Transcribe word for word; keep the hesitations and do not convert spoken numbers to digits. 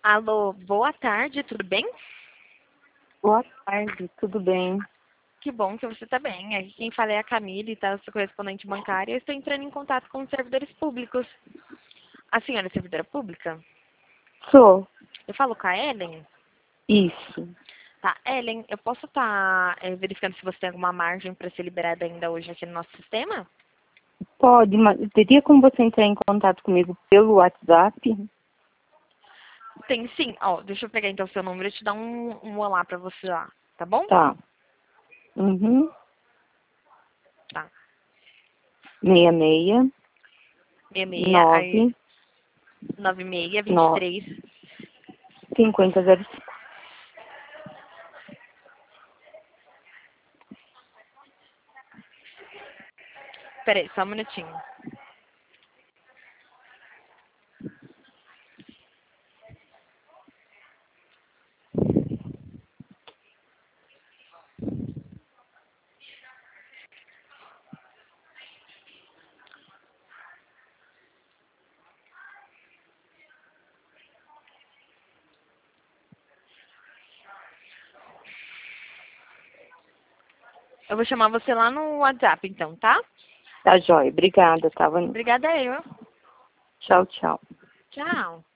Alô, boa tarde, tudo bem? Boa tarde, tudo bem? Que bom que você está bem. Aqui quem fala é a Camille, tá? Eu sou correspondente bancária. Eu estou entrando em contato com os servidores públicos. A senhora é servidora pública? Sou. Eu falo com a Ellen? Isso. Tá, Ellen, eu posso estar verificando se você tem alguma margem para ser liberada ainda hoje aqui no nosso sistema? Pode, mas teria como você entrar em contato comigo pelo WhatsApp? Tem sim. Ó, deixa eu pegar então o seu número e te dar um, um olá para você lá, tá bom? Tá. Uhum. Tá. Meia meia, seis seis, aí, nove, nove seis, vinte e nove, três. cinquenta, zero cinco. Peraí, só um minutinho. Eu vou chamar você lá no WhatsApp, então, tá? Tá, joia. Obrigada, tá, Vanessa? Obrigada eu. Tchau, tchau. Tchau.